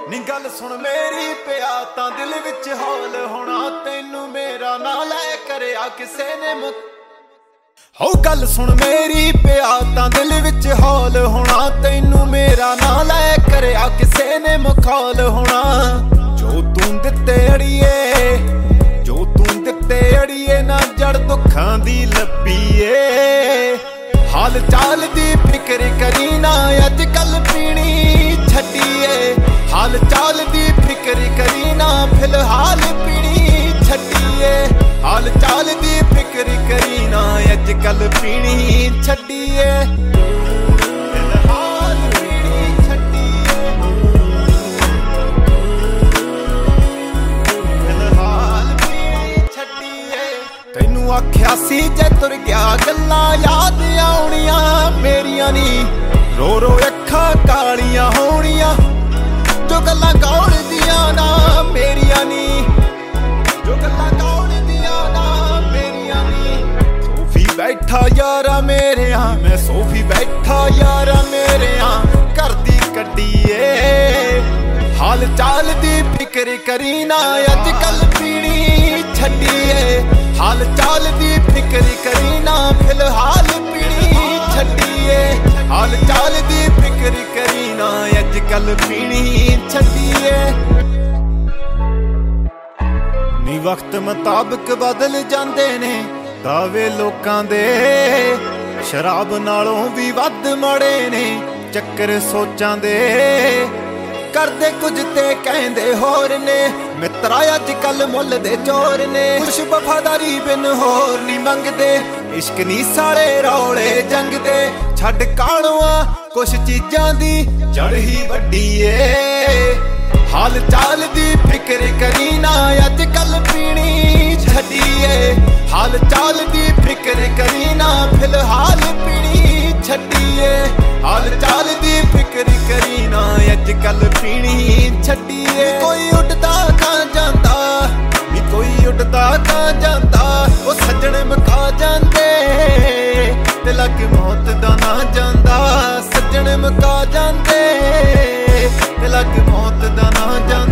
ਨੀ ਗੱਲ ਸੁਣ ਮੇਰੀ ਪਿਆ ਤਾਂ ਦਿਲ ਵਿੱਚ ਹੌਲ ਹੋਣਾ, ਤੈਨੂੰ ਮੇਰਾ ਨਾਂ ਲੈ ਕਰਿਆ ਕਿਸੇ ਨੇ ਹੋ ਗੱਲ ਸੁਣ ਮੇਰੀ ਪਿਆ ਤਾਂ ਦਿਲ ਵਿੱਚ ਹੌਲ ਹੋਣਾ, ਤੈਨੂੰ ਮੇਰਾ ਨਾਂ ਲੈ ਕਰਿਆ ਕਿਸੇ ਨੇ ਮਖੌਲ ਹੋਣਾ। ਜੋ ਤੂੰ ਦਿੱਤੇ ਅੜੀਏ, ਜੋ ਤੂੰ ਦਿੱਤੇ ਅੜੀਏ ਨਾ ਜੜ ਦੁੱਖਾਂ ਦੀ ਲੱਭੀਏ। ਹਾਲ ਚਾਲ ਦੀ ਫਿਕਰ ਕਰੀ ਨਾ ਅੱਜ ਕੱਲ ਪੀਣੀ ਛੱਡੀਏ, ਹਾਲ ਚਾਲ ਦੀ ਫਿਕਰ ਕਰੀ ਨਾ ਫਿਲਹਾਲ ਪੀਣੀ ਛੱਡੀਏ, ਹਾਲ ਚਾਲ ਦੀ ਫਿਕਰ ਕਰੀ ਨਾ ਅੱਜ ਕੱਲ ਪੀਣੀ ਛੱਡੀਏ। ਤੈਨੂੰ ਆਖਿਆ ਸੀ ਜੇ ਤੁਰ ਗਿਆ ਗੱਲਾਂ ਯਾਦ ਆਉਣੀਆਂ ਮੇਰੀਆਂ ਨੀ, ਰੋ ਰੋ ਅੱਖਾਂ ਕਾਲੀਆਂ ਹੋਣੀਆਂ ਜੋ ਗੱਲਾਂ ਕੌਣ ਦੀਆਂ ਨਾ ਮੇਰੀਆਂ ਨੀ, ਜੋ ਗੱਲਾਂ ਕੌਣ ਦੀਆਂ ਨਾ ਮੇਰੀਆਂ ਨੀ। ਸੋਫੀ ਬੈਠਾ ਯਾਰਾ ਮੇਰਿਆ, ਮੈਂ ਸੋਫੀ ਬੈਠਾ ਯਾਰਾ ਮੇਰਿਆ ਘਰ ਦੀ ਕੱਢੀਏ। ਹਾਲ ਚਾਲ ਦੀ ਫਿਕਰ ਕਰੀ ਨਾ ਅੱਜ ਕੱਲ ਪੀਣੀ ਛੱਡੀਏ, ਹਾਲ ਚਾਲ ਦੀ ਫਿਕਰ ਕਰੀ ਨਾ ਫਿਲਹਾਲ ਪੀਣੀ ਛੱਡੀਏ, ਹਾਲ ਚਾਲ ਦੀ ਫਿਕਰ ਕਰੀ ਨਾ ਅੱਜ ਕੱਲ ਪੀਣੀ ਛੱਡੀਏ। ਨੀ ਵਕਤ ਮੁਤਾਬਕ ਬਦਲ ਜਾਂਦੇ ਨੇ ਦਾਵੇ ਲੋਕਾਂ ਦੇ, ਸ਼ਰਾਬ ਨਾਲੋਂ ਵੀ ਵੱਧ ਮਾੜੇ ਨੇ ਚੱਕਰ ਸੋਚਾਂ ਦੇ। ਕਰਦੇ ਕੁਝ ਤੇ ਕਹਿੰਦੇ ਹੋਰ ਨੇ ਮਿੱਤਰਾ ਅੱਜ ਕੱਲ ਮੁੱਲ ਦੇ ਚੋਰ ਨੇ, ਕੁਛ ਵਫਾਦਾਰੀ ਬਿਨ ਹੋਰ ਨਹੀਂ ਮੰਗਦੇ, ਇਸ਼ਕ ਨੀ ਸਾਲੇ ਰੌਲੇ ਜੰਗ ਦੇ। ਛੱਡ ਕਾਲੂਆਂ ਕੁਛ ਚੀਜ਼ਾਂ ਦੀ ਜੜ ਹੀ ਵੱਡੀ ਏ, ਹਾਲ ਚਾਲ ਦੀ ਫਿਕਰ ਕਰੀ ਨਾ ਅੱਜ ਕੱਲ ਪੀਣੀ ਛੱਡੀਏ, ਹਾਲ ਚਾਲ ਦੀ ਫਿਕਰ ਕਰੀ ਨਾ ਫਿਲਹਾਲ ਪੀਣੀ ਛੱਡੀਏ, ਹਾਲ ਚਾਲ ਦੀ ਫਿਕਰ ਕਰੀ ਨਾ ਅੱਜ ਕੱਲ ਪੀਣੀ ਛੱਡੀਏ। ਕੋਈ ਉੱਡਦਾ ਤਾਂ ਜਾਂਦਾ ਨੀ, ਕੋਈ ਉੱਡਦਾ ਤਾਂ ਜਾਂਦਾ, ਉਹ ਸੱਜਣ ਮੁਕਾ ਜਾਂਦੇ ਤੇ ਲੱਗ ਮੌਤ ਦਾ ਨਾ ਜਾਂਦਾ, ਸੱਜਣ ਮੁਕਾ ਜਾਂਦੇ ਤੇ ਲੱਗ ਮੌਤ ਦਾ ਨਾ ਜਾਂਦਾ।